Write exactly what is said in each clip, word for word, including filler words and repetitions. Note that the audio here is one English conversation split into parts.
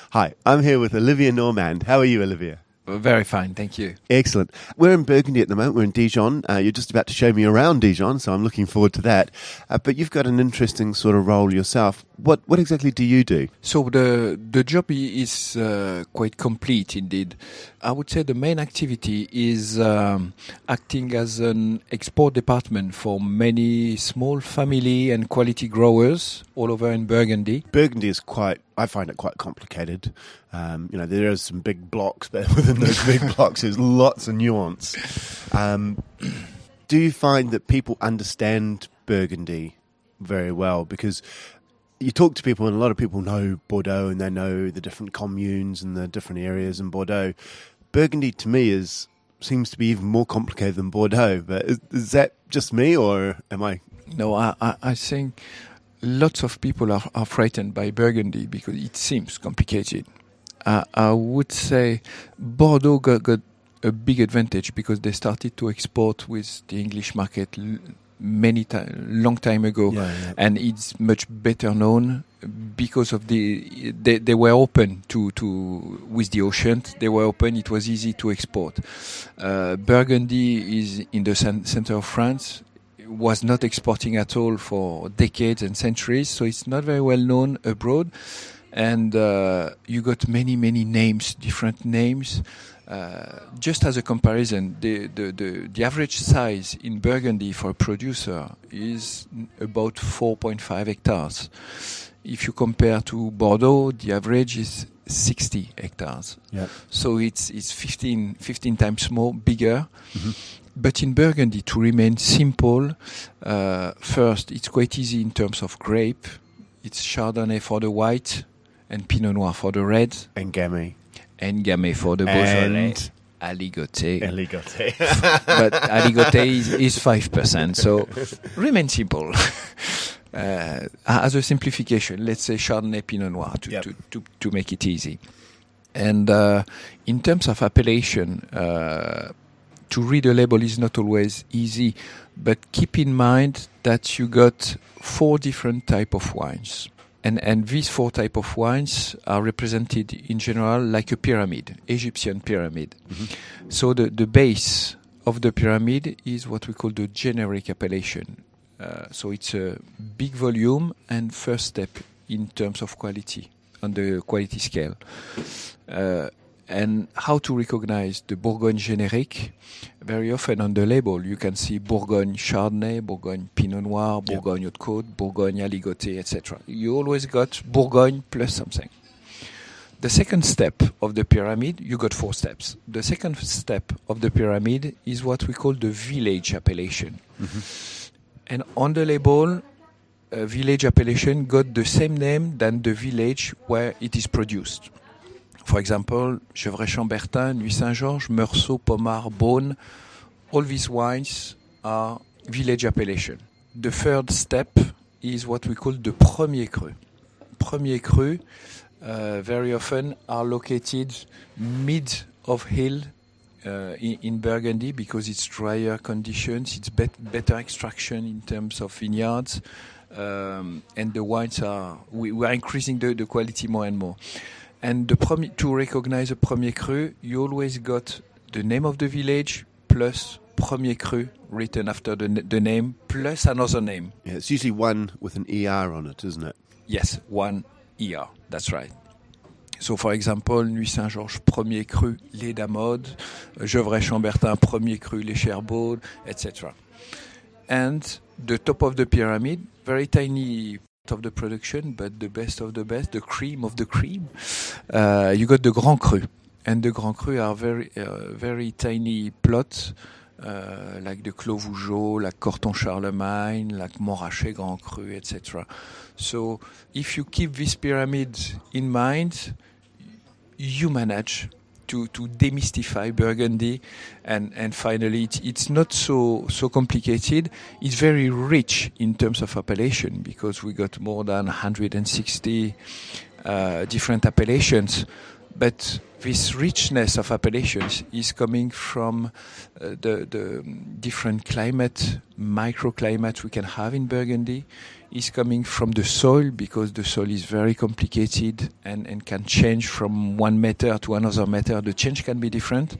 Hi, I'm here with Olivier Normand. How are you, Olivier? Very fine, thank you. Excellent. We're in Burgundy at the moment. We're in Dijon. Uh, you're just about to show me around Dijon, so I'm looking forward to that. Uh, but you've got an interesting sort of role yourself. What what exactly do you do? So the the job is uh, quite complete indeed. I would say the main activity is um, acting as an export department for many small family and quality growers all over in Burgundy. Burgundy is quite, I find it quite complicated. Um, you know, there are some big blocks, but within those big blocks there's lots of nuance. Um, do you find that people understand Burgundy very well? Because you talk to people and a lot of people know Bordeaux and they know the different communes and the different areas in Bordeaux. Burgundy to me is seems to be even more complicated than Bordeaux, but is, is that just me or am I? No, I, I, I think lots of people are, are frightened by Burgundy because it seems complicated. Uh, I would say Bordeaux got, got a big advantage because they started to export with the English market l- many time, long time ago, Yeah, yeah. and it's much better known because of the they, they were open to to with the ocean. They were open. It was easy to export. Uh, Burgundy is in the cen- center of France. Was not exporting at all for decades and centuries, so it's not very well known abroad. And uh, you got many, many names, different names. Uh, just as a comparison, the, the, the, the average size in Burgundy for a producer is about four point five hectares. If you compare to Bordeaux, the average is sixty hectares. Yeah. So it's it's fifteen, fifteen times more, bigger. Mm-hmm. But in Burgundy, to remain simple, uh, first, it's quite easy in terms of grape. It's Chardonnay for the white and Pinot Noir for the red. And Gamay. And Gamay for the Beaujolais. And Aligoté. Aligoté. But Aligoté is, is five percent, so remain simple. uh, as a simplification, let's say Chardonnay, Pinot Noir to, Yep. to, to, to make it easy. And uh, in terms of appellation, uh, to read a label is not always easy, but keep in mind that you got four different type of wines. And and these four type of wines are represented in general like a pyramid, Egyptian pyramid. Mm-hmm. So the, the base of the pyramid is what we call the generic appellation. Uh, so it's a big volume and first step in terms of quality on the quality scale. Uh, And how to recognize the Bourgogne générique? Very often on the label you can see Bourgogne Chardonnay, Bourgogne Pinot Noir, Bourgogne Haute Côte, Bourgogne Aligoté, et cetera. You always got Bourgogne plus something. The second step of the pyramid, you got four steps. The second step of the pyramid is what we call the village appellation. Mm-hmm. And on the label, a village appellation got the same name than the village where it is produced. For example, Gevrey-Chambertin, Nuits Saint-Georges, Meursault, Pommard, Beaune, all these wines are village appellation. The third step is what we call the premier cru. Premier cru uh, very often are located mid of hill uh, in, in Burgundy because it's drier conditions, it's bet- better extraction in terms of vineyards, um, and the wines are, we, we are increasing the, the quality more and more. And the prom- to recognize a premier cru, you always got the name of the village plus premier cru written after the, n- the name plus another name. Yeah, it's usually one with an E R on it, isn't it? Yes, one E R, that's right. So, for example, Nuits Saint-Georges, premier cru, Les Damodes, Gevrey-Chambertin, premier cru, Les Cherbaudes, et cetera. And the top of the pyramid, very tiny of the production, but the best of the best, the cream of the cream. Uh, you got the Grand Cru, and the Grand Cru are very, uh, very tiny plots, uh, like the Clos Vougeot, like Corton Charlemagne, like Montrachet Grand Cru, et cetera. So, if you keep this pyramid in mind, you manage to to demystify Burgundy, and and finally it's, it's not so so complicated. It's very rich in terms of appellation because we got more than one hundred sixty uh, different appellations. But this richness of appellations is coming from uh, the, the different climate, microclimates we can have in Burgundy, is coming from the soil, because the soil is very complicated and, and can change from one meter to another meter. The change can be different.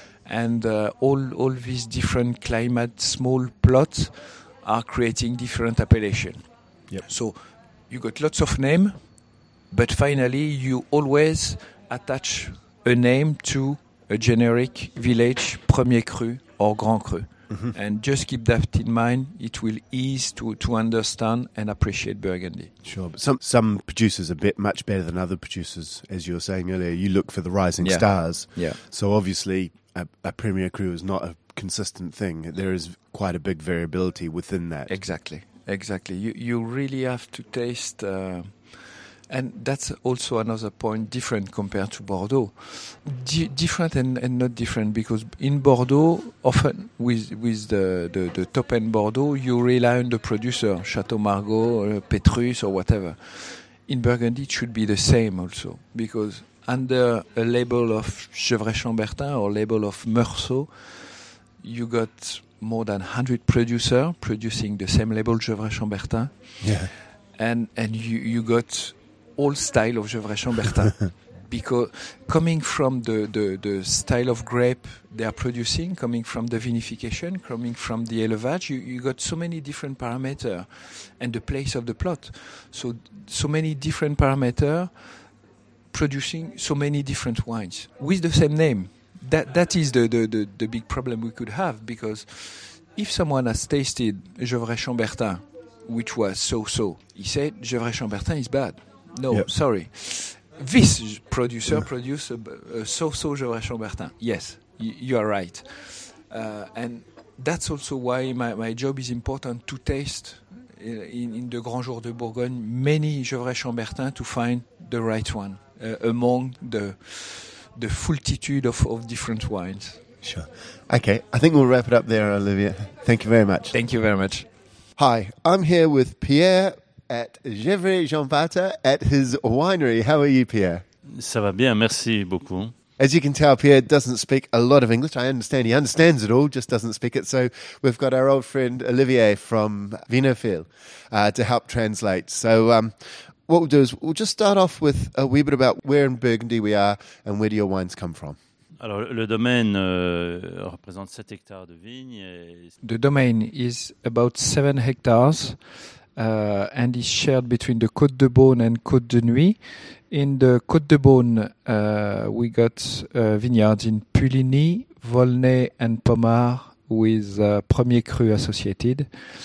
And uh, all, all these different climate, small plots are creating different appellation. Yep. So you got lots of name, but finally you always attach a name to a generic village, Premier Cru or Grand Cru. Mm-hmm. And just keep that in mind. It will ease to, to understand and appreciate Burgundy. Sure. But some some producers are bit much better than other producers, as you were saying earlier. You look for the rising yeah. stars. Yeah. So obviously a, a Premier Cru is not a consistent thing. There is quite a big variability within that. Exactly. Exactly. You you really have to taste... Uh, And that's also another point different compared to Bordeaux. D- different and, and not different, because in Bordeaux, often with with the, the, the top-end Bordeaux, you rely on the producer, Chateau Margaux, uh, Petrus or whatever. In Burgundy, it should be the same also, because under a label of Gevrey-Chambertin or label of Meursault, you got more than one hundred producers producing the same label Gevrey-Chambertin. Yeah. And, and you, you got... all style of Gevrey-Chambertin, because coming from the, the, the style of grape they are producing, coming from the vinification, coming from the élevage, you, you got so many different parameters, and the place of the plot. So so many different parameters producing so many different wines with the same name. That that is the, the, the, the big problem we could have, because if someone has tasted Gevrey-Chambertin, which was so-so, he said Gevrey-Chambertin is bad. No, yep. sorry. This producer yeah. produced a, a so-so Gevrey-Chambertin. Yes, y- you are right. Uh, and that's also why my, my job is important to taste in, in the Grand Jour de Bourgogne many Gevrey-Chambertin to find the right one uh, among the the multitude of, of different wines. Sure. Okay, I think we'll wrap it up there, Olivier. Thank you very much. Thank you very much. Hi, I'm here with Pierre at Gevrey-Chambertin at his winery. How are you, Pierre? Ça va bien, merci beaucoup. As you can tell, Pierre doesn't speak a lot of English. I understand he understands it all, just doesn't speak it. So we've got our old friend Olivier from Vinophile uh, to help translate. So um, what we'll do is we'll just start off with a wee bit about where in Burgundy we are and where do your wines come from. Alors, le domaine euh, représente sept hectares de vignes. Et... The domain is about seven hectares. Uh, and is shared between the Côte de Beaune and Côte de Nuits. In the Côte de Beaune, uh, we got uh, vineyards in Puligny, Volnay, and Pommard with uh, Premier Cru associated.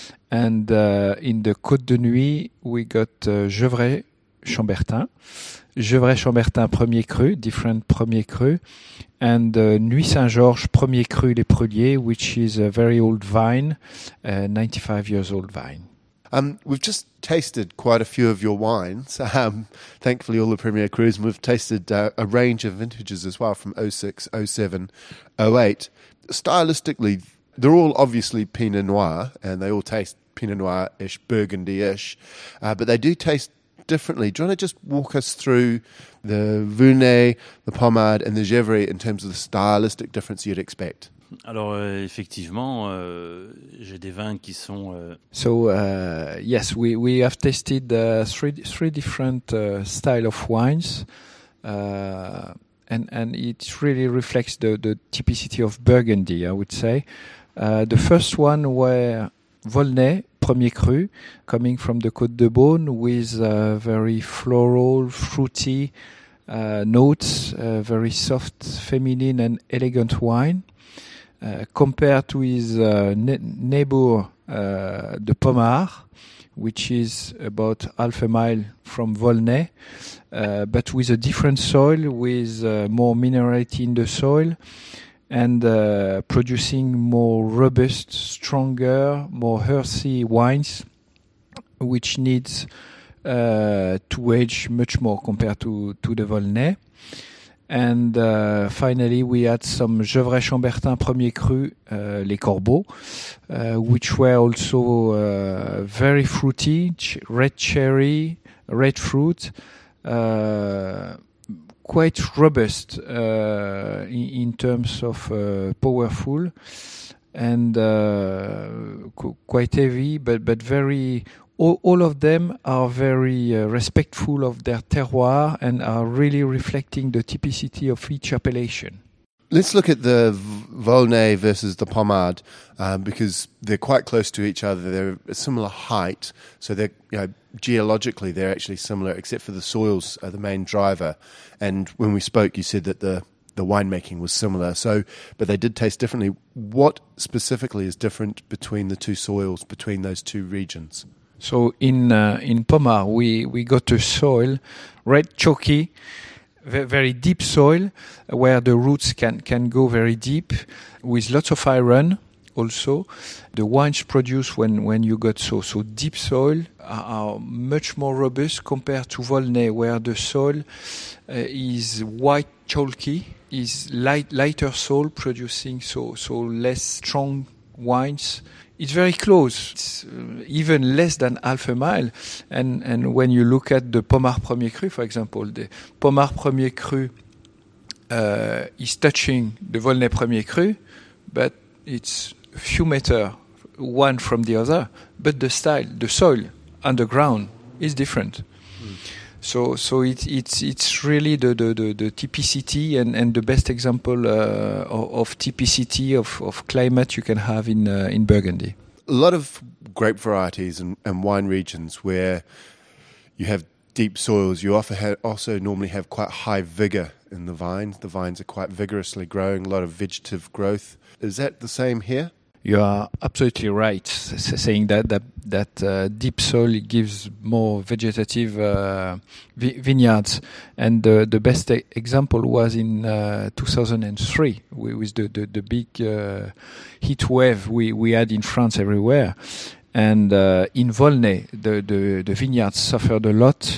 And uh, in the Côte de Nuits, we got uh, Gevrey-Chambertin, Gevrey-Chambertin Premier Cru, different Premier Cru, and uh, Nuits Saint-Georges Premier Cru Les Pruniers, which is a very old vine, uh, ninety-five years old vine. Um, we've just tasted quite a few of your wines. Um, thankfully, all the Premier Crus, and we've tasted uh, a range of vintages as well from oh six, oh seven, oh eight. Stylistically, they're all obviously Pinot Noir, and they all taste Pinot Noir-ish, Burgundy-ish, uh, but they do taste differently. Do you want to just walk us through the Volnay, the Pommard, and the Gevrey in terms of the stylistic difference you'd expect? Alors euh, effectivement, euh, j'ai des vins qui sont. Euh... So uh, yes, we, we have tasted uh, three three different uh, style of wines, uh, and and it really reflects the, the typicity of Burgundy, I would say. Uh, the first one were Volnay Premier Cru, coming from the Côte de Beaune, with uh, very floral, fruity uh, notes, uh, very soft, feminine, and elegant wine. Uh, compared to his uh, ne- neighbor, uh, the Pommard, which is about half a mile from Volnay, uh, but with a different soil, with uh, more minerality in the soil, and uh, producing more robust, stronger, more earthy wines, which needs uh, to age much more compared to, to the Volnay. And uh, finally, we had some Gevrey-Chambertin Premier Cru, uh, Les Corbeaux, uh, which were also uh, very fruity, ch- red cherry, red fruit, uh, quite robust uh, in, in terms of uh, powerful and uh, qu- quite heavy, but but very. All, all of them are very uh, respectful of their terroir and are really reflecting the typicity of each appellation. Let's look at the Volnay versus the Pommard um, because they're quite close to each other. They're a similar height, so they're you know, geologically they're actually similar, except for the soils are the main driver. And when we spoke, you said that the the winemaking was similar. So, but they did taste differently. What specifically is different between the two soils, between those two regions? So in uh, in Pommard, we, we got a soil, red chalky, very, very deep soil, where the roots can, can go very deep, with lots of iron also. The wines produced when, when you got so, so deep soil are, are much more robust compared to Volnay, where the soil uh, is white chalky, is light, lighter soil, producing so, so less strong wines. It's very close. It's uh, even less than half a mile. And and when you look at the Pommard Premier Cru, for example, the Pommard Premier Cru uh, is touching the Volnay Premier Cru, but it's a few meters one from the other. But the style, the soil underground is different. Mm. So so it, it's it's really the, the, the, the typicity and, and the best example uh, of, of typicity of, of climate you can have in uh, in Burgundy. A lot of grape varieties and, and wine regions where you have deep soils, you often have, also normally have quite high vigor in the vines. The vines are quite vigorously growing, a lot of vegetative growth. Is that the same here? You are absolutely right, saying that that, that uh, deep soil gives more vegetative uh, vi- vineyards. And the, the best e- example was in uh, two thousand three with the, the, the big uh, heat wave we, we had in France everywhere. And uh, in Volnay, the, the, the vineyards suffered a lot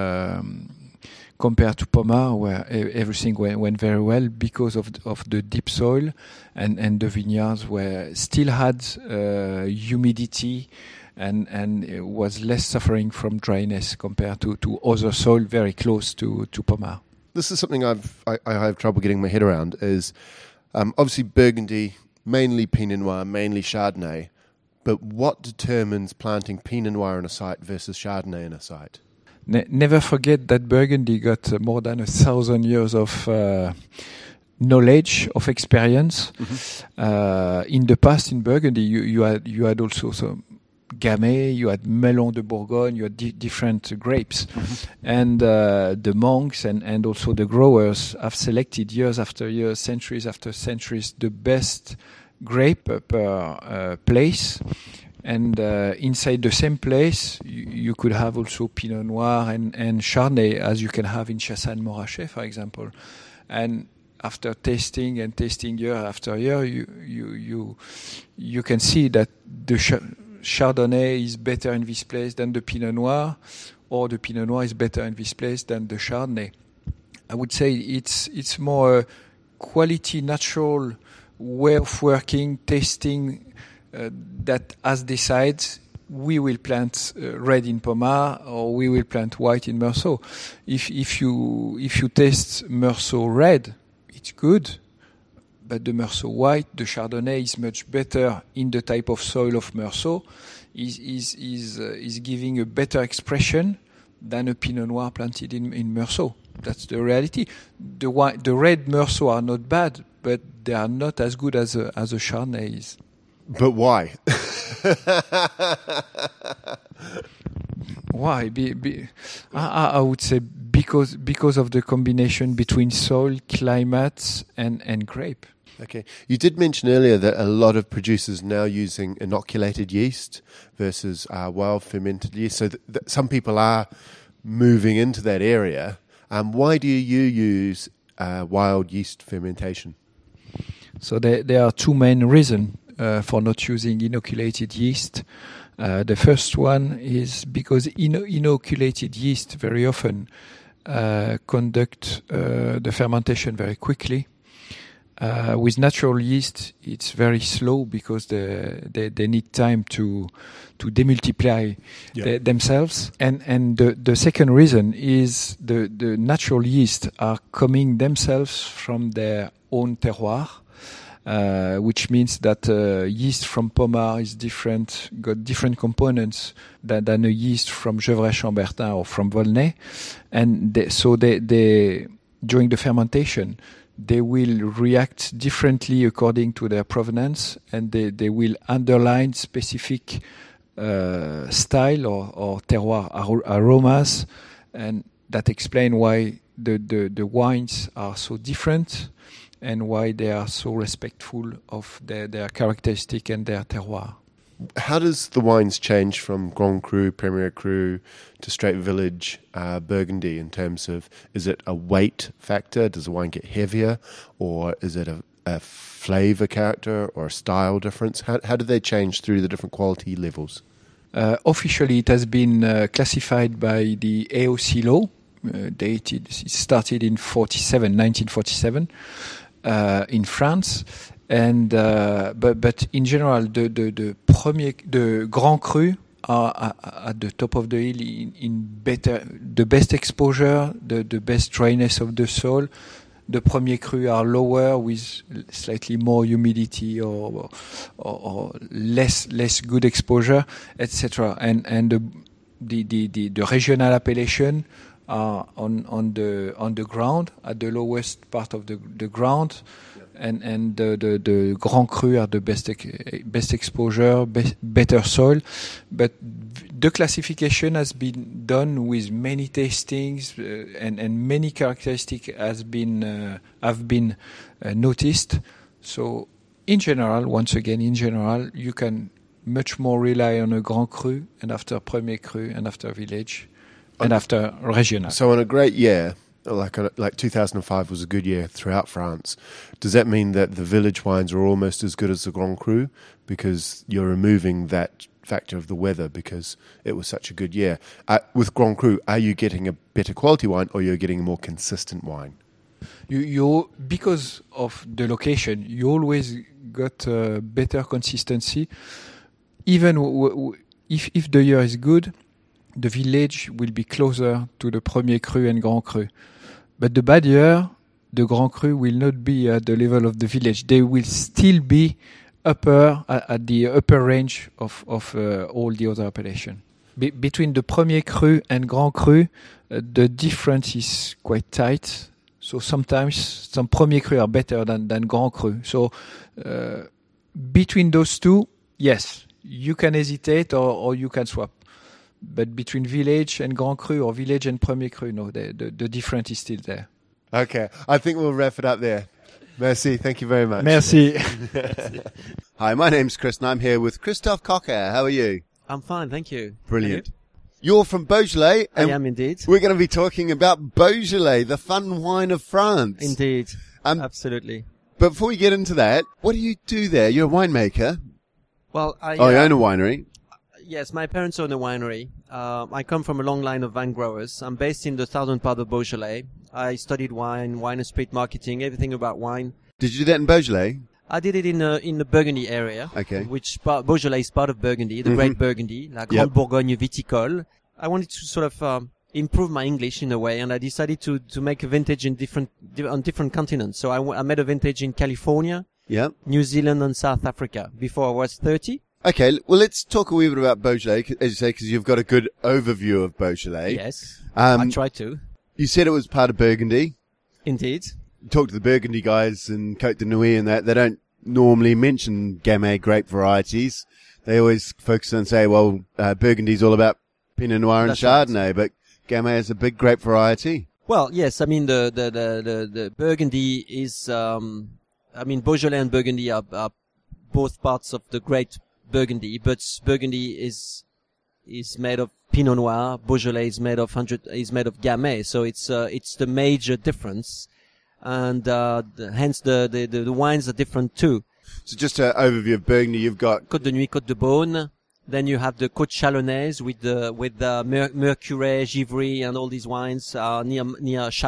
um, compared to Pommard, where everything went, went very well because of the, of the deep soil, and, and the vineyards were still had uh, humidity and and was less suffering from dryness compared to, to other soil very close to, to Pommard. This is something I've I, I have trouble getting my head around. Is um, obviously Burgundy, mainly Pinot Noir, mainly Chardonnay, but what determines planting Pinot Noir on a site versus Chardonnay on a site? Ne- never forget that Burgundy got uh, more than a thousand years of uh, knowledge, of experience. Mm-hmm. Uh, in the past, in Burgundy, you, you had you had also some Gamay, you had Melon de Bourgogne, you had di- different grapes, mm-hmm. and uh, the monks and, and also the growers have selected years after years, centuries after centuries, the best grape per uh, place. And uh, inside the same place, you, you could have also Pinot Noir and, and Chardonnay, as you can have in Chassagne-Montrachet, for example. And after tasting and tasting year after year, you you you, you can see that the Ch- Chardonnay is better in this place than the Pinot Noir, or the Pinot Noir is better in this place than the Chardonnay. I would say it's it's more a quality, natural way of working, tasting. Uh, that as decides we will plant uh, red in Pommard or we will plant white in Meursault. If if you if you taste Meursault red, it's good, but the Meursault white, the Chardonnay is much better in the type of soil of Meursault. is is is uh, is giving a better expression than a Pinot Noir planted in in Meursault. That's the reality. The white, the red Meursault are not bad, but they are not as good as a, as a Chardonnay is. But why? Why? Be, be, I, I would say because because of the combination between soil, climate, and, and grape. Okay. You did mention earlier that a lot of producers now using inoculated yeast versus uh, wild fermented yeast. So th- th- some people are moving into that area. Um, why do you use uh, wild yeast fermentation? So there, there are two main reasons uh, for not using inoculated yeast. Uh, the first one is because ino- inoculated yeast very often uh, conduct uh, the fermentation very quickly. Uh, with natural yeast, it's very slow because the, they they need time to to demultiply Yeah. the, themselves. And and the, the second reason is the the natural yeast are coming themselves from their own terroir. Uh, which means that uh, yeast from Pommard is different, got different components than, than a yeast from Gevrey-Chambertin or from Volnay, and they, so they, they during the fermentation they will react differently according to their provenance, and they, they will underline specific uh, style or, or terroir ar- aromas, and that explain why the, the, the wines are so different, and why they are so respectful of their, their characteristic and their terroir. How does the wines change from Grand Cru, Premier Cru to straight village uh, Burgundy in terms of, is it a weight factor? Does the wine get heavier? Or is it a, a flavour character or a style difference? How, how do they change through the different quality levels? Uh, officially, it has been uh, classified by the A O C law, uh, dated, it started in forty-seven, nineteen forty-seven. Uh, in France, and uh, but but in general, the the the premier the Grand Cru are, are at the top of the hill in, in better the best exposure, the the best dryness of the soil. The Premier Cru are lower with slightly more humidity or or, or less less good exposure, et cetera. And and the the the, the, the regional appellation are on, on the on the ground at the lowest part of the the ground, yeah. and and the, the the Grand Cru are the best best exposure, be, better soil, but the classification has been done with many tastings uh, and and many characteristics has been uh, have been uh, noticed. So in general, once again, in general, you can much more rely on a Grand Cru and after Premier Cru and after Village. And after regional. So on a great year, like a, like two thousand five was a good year throughout France, does that mean that the village wines are almost as good as the Grand Cru because you're removing that factor of the weather because it was such a good year? Uh, with Grand Cru, are you getting a better quality wine or you're getting a more consistent wine? You, you because of the location, you always got uh, better consistency. Even w- w- if if the year is good, the village will be closer to the Premier Cru and Grand Cru. But the bad year, the Grand Cru will not be at the level of the village. They will still be upper uh, at the upper range of, of uh, all the other appellations. Be- between the Premier Cru and Grand Cru, uh, the difference is quite tight. So sometimes some Premier Cru are better than, than Grand Cru. So uh, between those two, yes, you can hesitate or, or you can swap. But between Village and Grand Cru or Village and Premier Cru, no, the, the, the difference is still there. Okay, I think we'll wrap it up there. Merci, thank you very much. Merci. Hi, my name's Chris and I'm here with Christophe Cocker. How are you? I'm fine, thank you. Brilliant. You? You're from Beaujolais. I And am indeed. we're going to be talking about Beaujolais, the fun wine of France. Indeed. Um, Absolutely. But before we get into that, what do you do there? You're a winemaker. Well, I... Oh, you uh, own a winery. Yes, my parents own a winery. Uh, I come from a long line of wine growers. I'm based in the southern part of Beaujolais. I studied wine, wine and spirit marketing, everything about wine. Did you do that in Beaujolais? I did it in uh, in the Burgundy area, Okay. which part, Beaujolais is part of Burgundy, the Mhm. Great Burgundy, la Grande Yep. Bourgogne Viticole. I wanted to sort of um, improve my English in a way, and I decided to, to make a vintage in different di- on different continents. So I, w- I made a vintage in California, Yeah. New Zealand, and South Africa before I was thirty. Okay, l- well, let's talk a wee bit about Beaujolais, c- as you say, because you've got a good overview of Beaujolais. Yes, Um, I tried to. You said it was part of Burgundy. Indeed. You talk to the Burgundy guys in Côte de Nuit and that, they don't normally mention Gamay grape varieties. They always focus on say, well, uh, Burgundy's all about Pinot Noir and That's right. Chardonnay, but Gamay is a big grape variety. Well, yes, I mean, the, the, the, the, the Burgundy is, um, I mean, Beaujolais and Burgundy are, are both parts of the great Burgundy, but Burgundy is, is made of Pinot Noir, Beaujolais is made of hundred, is made of Gamay, so it's, uh, it's the major difference. And, uh, the, hence the, the, the, the wines are different too. So just an overview of Burgundy, you've got, Côte de Nuit, Côte de Beaune. Then you have the Côte Chalonnaise with the, with the Mer- Mercurey, Givry and all these wines, uh, near, near Chalon.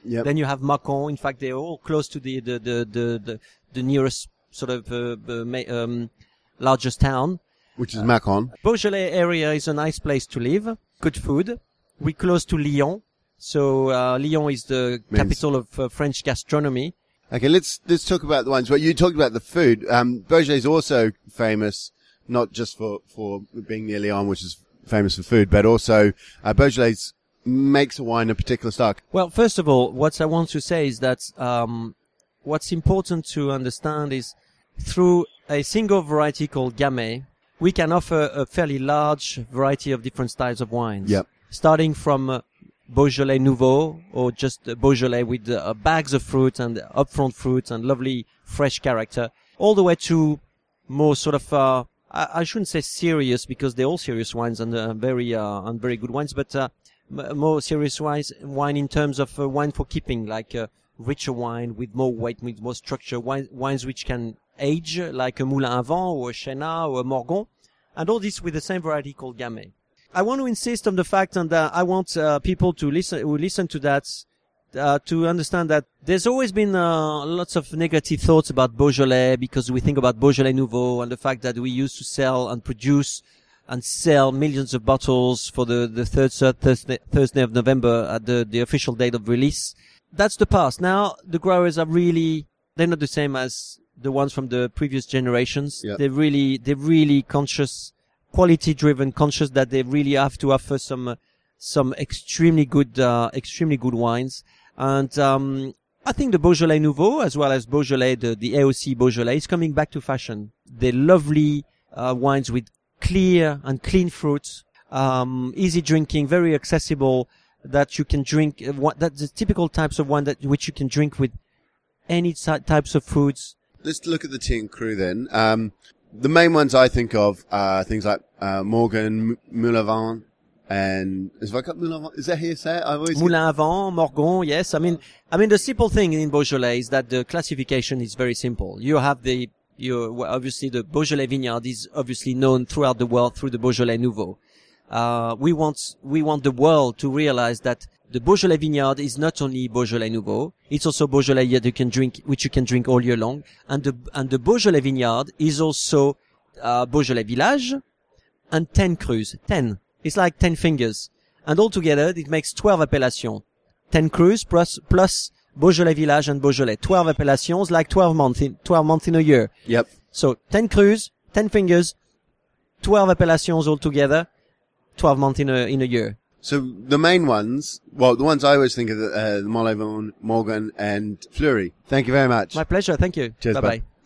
Yep. Then you have Mâcon. In fact, they're all close to the the the the, the, the nearest sort of uh, uh, ma- um, largest town. Which is Mâcon. Beaujolais area is a nice place to live. Good food. We're close to Lyon. So uh, Lyon is the Means- capital of uh, French gastronomy. Okay, let's let's talk about the wines. Well, you talked about the food. Um, Beaujolais is also famous, not just for, for being near Lyon, which is famous for food, but also uh, Beaujolais makes a wine a particular style. Well, first of all, what I want to say is that um, what's important to understand is through a single variety called Gamay, we can offer a fairly large variety of different styles of wines. Yep. Starting from uh, Beaujolais Nouveau, or just uh, Beaujolais with uh, bags of fruit and upfront fruit and lovely fresh character, all the way to more sort of, uh, I, I shouldn't say serious because they're all serious wines and uh, very, uh, and very good wines, but uh, m- more serious wines, wine in terms of uh, wine for keeping, like uh, richer wine with more weight, with more structure, wine, wines which can age, like a Moulin à Vent or a Chenin or a Morgon, and all this with the same variety called Gamay. I want to insist on the fact, and uh, I want uh, people to listen, who listen to that, uh, to understand that there's always been uh, lots of negative thoughts about Beaujolais because we think about Beaujolais Nouveau and the fact that we used to sell and produce and sell millions of bottles for the the third Thursday, Thursday of November at the the official date of release. That's the past. Now the growers are really, they're not the same as the ones from the previous generations. Yeah. They're really they're really conscious, quality driven, conscious that they really have to offer some uh, some extremely good uh, extremely good wines. And um I think the Beaujolais Nouveau, as well as Beaujolais, the, the A O C Beaujolais, is coming back to fashion. They're lovely uh, wines with clear and clean fruits, um, easy drinking, very accessible, that you can drink. Uh, what, that's the typical types of wine that which you can drink with any ty- types of foods. Let's look at the Team Cru then. Um, the main ones I think of are things like uh, Morgan, Moulin à Vent, and is, that Moulin à Vent? Is that how you say it? I always Moulin à Vent, Morgon, yes. I mean, I mean, the simple thing in Beaujolais is that the classification is very simple. You have the, you well, obviously the Beaujolais vineyard is obviously known throughout the world through the Beaujolais Nouveau. Uh, we want, we want the world to realize that the Beaujolais vineyard is not only Beaujolais Nouveau, it's also Beaujolais that you can drink, which you can drink all year long. And the, and the Beaujolais vineyard is also, uh, Beaujolais Village and ten crus. ten. It's like ten fingers. And altogether, it makes twelve appellations. ten crus plus, plus Beaujolais Village and Beaujolais. twelve appellations, like twelve months in, twelve months in a year. Yep. So ten crus, ten fingers, twelve appellations altogether, twelve months in a, in a year. So the main ones, well, the ones I always think of, uh, Moulin à Vent, Morgan, and Fleury. Thank you very much. My pleasure. Thank you. Cheers, Bye bud. bye.